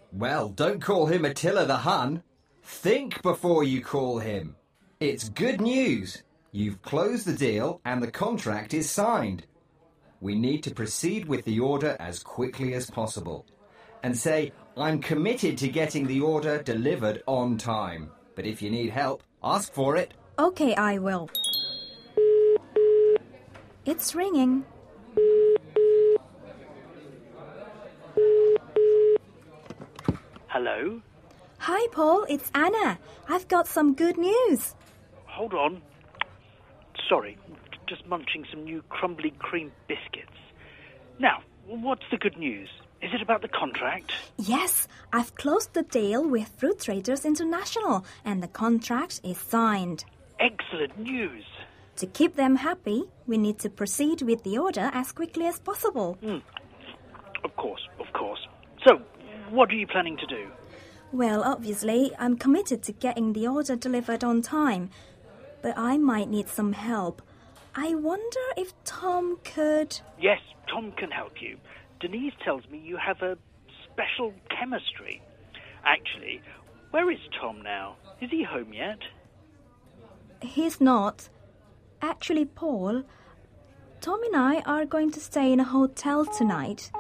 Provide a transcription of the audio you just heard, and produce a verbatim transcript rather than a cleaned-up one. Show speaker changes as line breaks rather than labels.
Well, don't call him Attila the Hun. Think before you call him. It's good news. You've closed the deal and the contract is signed. We need to proceed with the order as quickly as possible. And say, I'm committed to getting the order delivered on time. But if you need help, ask for it.
Okay, I will. It's ringing.
Hello?
Hi, Paul. It's Anna. I've got some good news.
Hold on. Sorry, just munching some new crumbly cream biscuits. Now, what's the good news? Is it about the contract?
Yes, I've closed the deal with Fruit Traders International and the contract is signed.
Excellent news.
To keep them happy, we need to proceed with the order as quickly as possible.
Mm. Of course, of course. So, what are you planning to do?
Well, obviously, I'm committed to getting the order delivered on time. But I might need some help. I wonder if Tom could...
Yes, Tom can help you. Denise tells me you have a special chemistry. Actually, where is Tom now? Is he home yet?
He's not. Actually, Paul, Tom and I are going to stay in a hotel tonight.